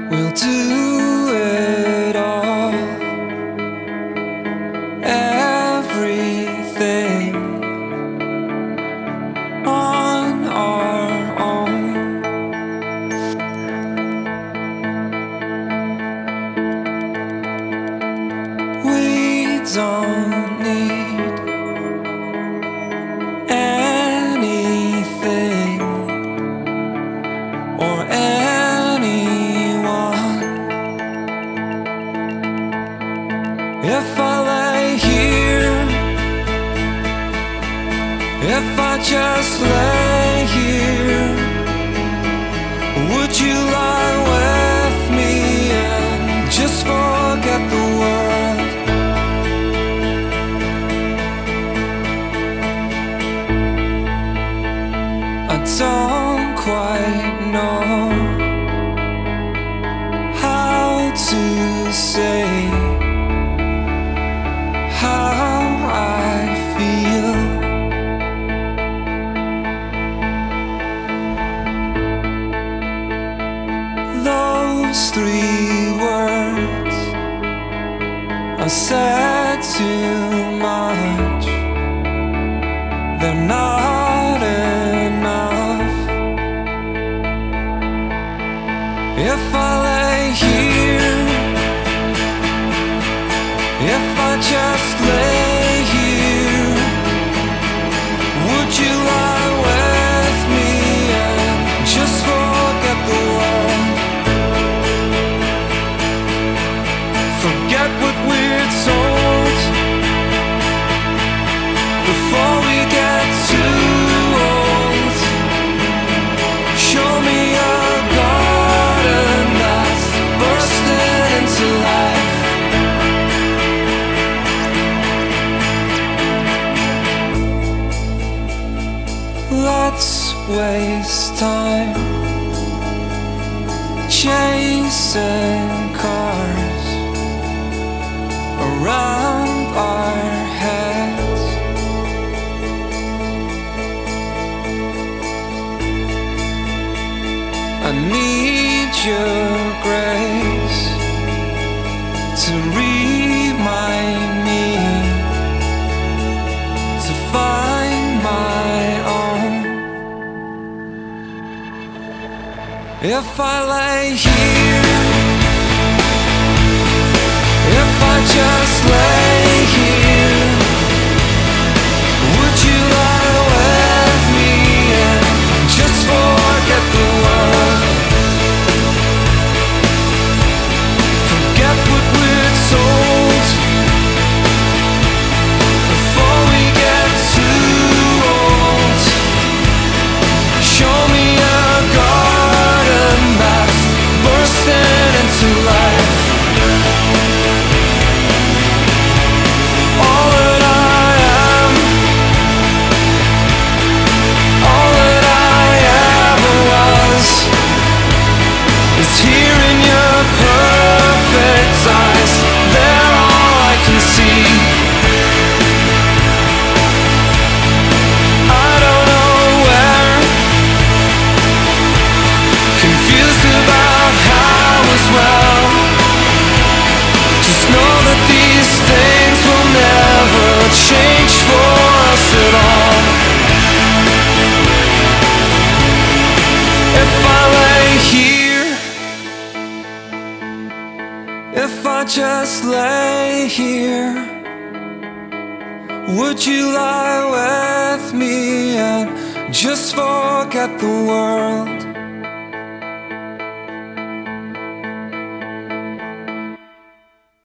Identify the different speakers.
Speaker 1: We'll do it all, everything on our own. We don't need anything or anyone. If I lay here, if I just lay here, would you lie with me and just forget the world? I don't quite know how to say how I feel. Those three words are said too much. They're not enough. If I lay here, if I just lay here, would you lie with me and just forget the world? Forget what we're told before we get too old. Show me a garden that's bursting into life. Let's waste time chasing cars around our heads. I need your grace to remind me to find my own. If I lay here, if I just lay here, would you lie with me and just forget the world? Forget what we're told before we get too old. Show me a garden that's bursting into life. All that I am, all that I ever was, is here in your perfect eyes. They're all I can see. I don't know where, confused about how as well. Just know that these things will never change for us at all. If I lay here, if I just lay here, would you lie with me and just forget the world?